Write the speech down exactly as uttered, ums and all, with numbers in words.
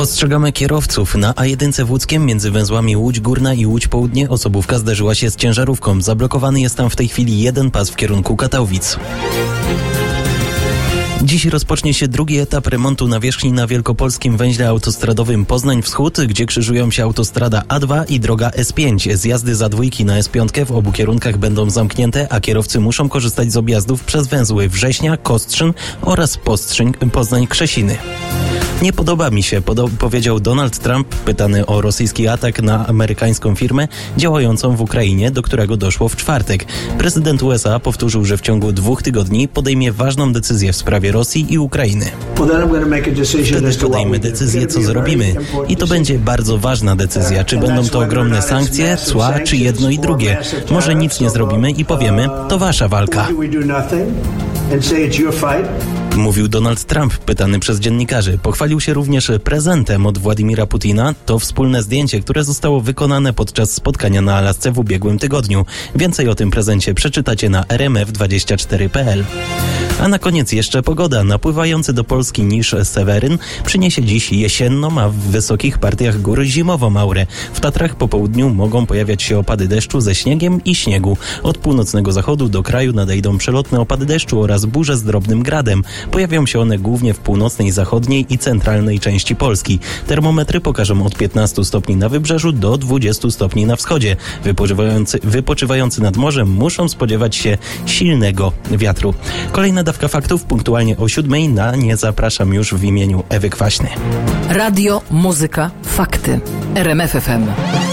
Ostrzegamy kierowców. Na A jeden w Łódzkiem między węzłami Łódź Górna i Łódź Południe osobówka zderzyła się z ciężarówką. Zablokowany jest tam w tej chwili jeden pas w kierunku Katowic. Dziś rozpocznie się drugi etap remontu nawierzchni na wielkopolskim węźle autostradowym Poznań Wschód, gdzie krzyżują się autostrada A dwa i droga S pięć. Zjazdy za dwójki na S pięć w obu kierunkach będą zamknięte, a kierowcy muszą korzystać z objazdów przez węzły Września, Kostrzyn oraz Postrzyń, Poznań-Krzesiny. Nie podoba mi się, podo- powiedział Donald Trump, pytany o rosyjski atak na amerykańską firmę działającą w Ukrainie, do którego doszło w czwartek. Prezydent U S A powtórzył, że w ciągu dwóch tygodni podejmie ważną decyzję w sprawie Rosji i Ukrainy. Wtedy podejmę decyzję, co zrobimy. I to będzie bardzo ważna decyzja. Czy będą to ogromne sankcje, cła, czy jedno i drugie. Może nic nie zrobimy i powiemy, to wasza walka. Mówił Donald Trump, pytany przez dziennikarzy. Pochwalił się również prezentem od Władimira Putina. To wspólne zdjęcie, które zostało wykonane podczas spotkania na Alasce w ubiegłym tygodniu. Więcej o tym prezencie przeczytacie na r m f dwadzieścia cztery kropka p l. A na koniec jeszcze pogoda. Napływający do Polski niż Seweryn przyniesie dziś jesienną, a w wysokich partiach gór zimową aurę. W Tatrach po południu mogą pojawiać się opady deszczu ze śniegiem i śniegu. Od północnego zachodu do kraju nadejdą przelotne opady deszczu oraz burze z drobnym gradem. Pojawią się one głównie w północnej, zachodniej i centralnej części Polski. Termometry pokażą od piętnastu stopni na wybrzeżu do dwudziestu stopni na wschodzie. Wypoczywający, wypoczywający nad morzem muszą spodziewać się silnego wiatru. Kolejna dawka faktów punktualnie o siódmej. Na nie zapraszam już w imieniu Ewy Kwaśny. Radio, muzyka, fakty. R M F F M.